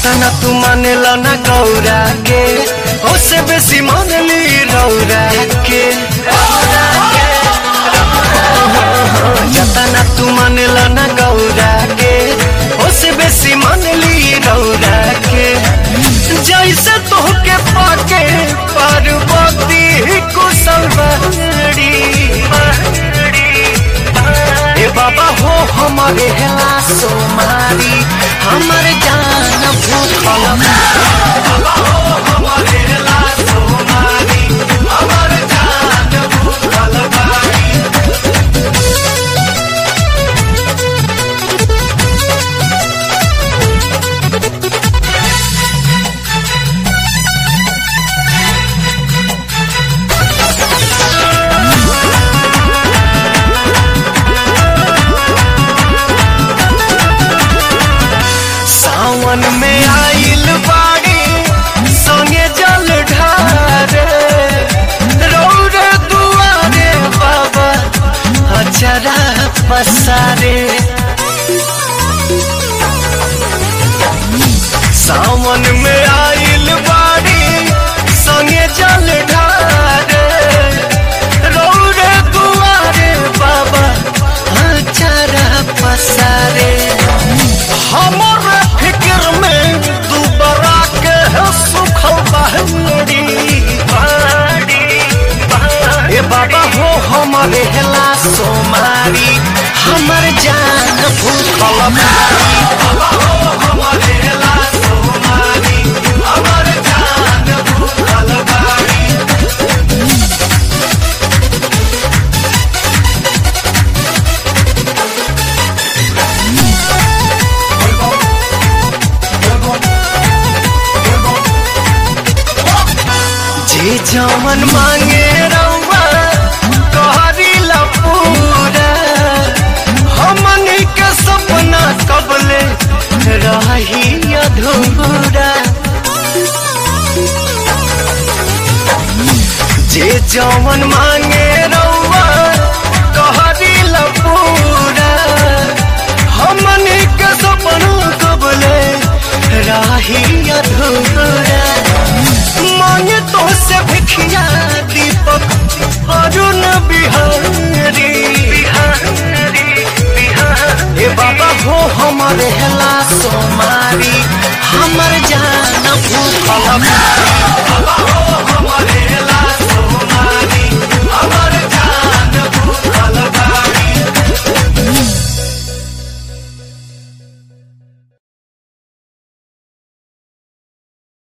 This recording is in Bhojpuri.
जतना तू मानेला ना गौरा के ओसे बेसी मानली रौरा के जतना तू मानेला ना गौरा के ओसे बेसी मानली रौरा के जैसे तोहके पाके पार्वती कुशलवती ए बाबा हो हमारे हेला सोमारी हमारे जान भूखल बाबा हो हमारे हेला सोमारी हमारे जान भूखल सावन में आइल बाड़ी संगे जल ढारे रौरे दुआरे बाबा अचरा पसारे सावन में आइल बाड़ी संगे जल ढारे रौरे दुआरे बाबा अचरा पसारे हमारे फिक्र में दुबारा के सुखल बहनी ए बाबा हो हमारे हेला सोमारी हमार जान भूखल बाबा हो हमारे हेला सोमारी हमार जान भूखल बारी जे जवन मांगे रउआ कहरीला पूरा हमनी के सपना कबले रही अधूरा जे जवन मांगे रउआ कहरीला पूरा हमनी के सपना कबले रही अधूरा मांगे तो से भिखिया दीपक अरुण बिहारी ए बाबा हो हमारे हेला सोमारी हमर जान भूखल